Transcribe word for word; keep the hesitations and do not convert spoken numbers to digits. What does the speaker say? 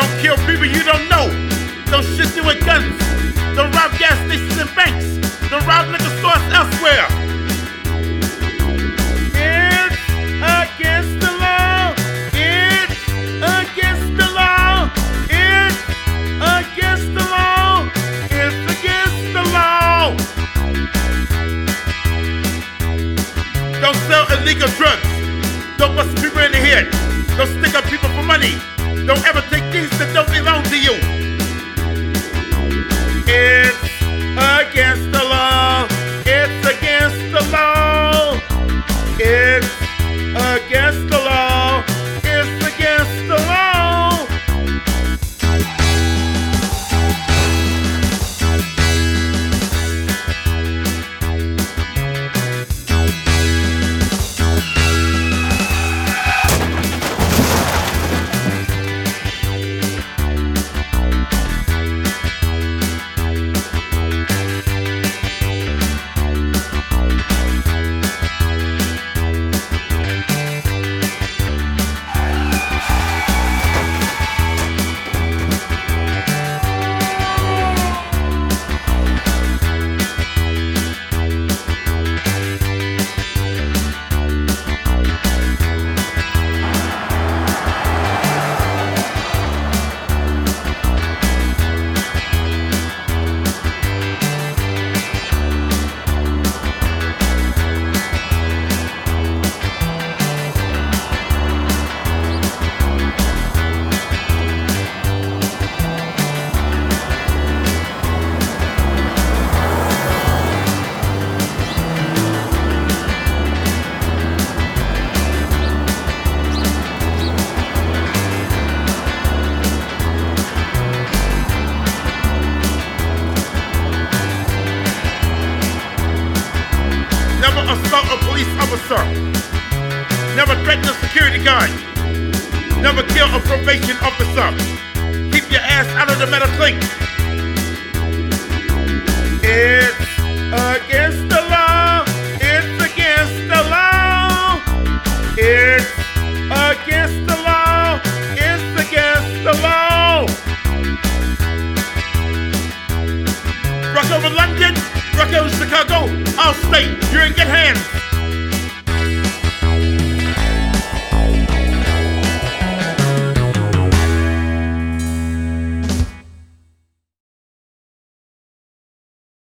Don't kill people you don't know. Don't shoot you with guns. Don't rob gas stations and banks. Don't rob liquor stores elsewhere. It's against the law. It's against the law. It's against the law. It's against the law. Don't sell illegal drugs. Don't bust people in the head. Don't stick up people for money. Don't ever take things that don't belong to you. It's against the law. It's against the law. It's against the law. It's against the law. Assault a police officer. Never threaten a security guard. Never kill a probation officer. Keep your ass out of the metal clink. It's against the law. It's against the law. It's against the law. It's against the law. Rock over London. Rock over Chicago. All state. You're in good hands.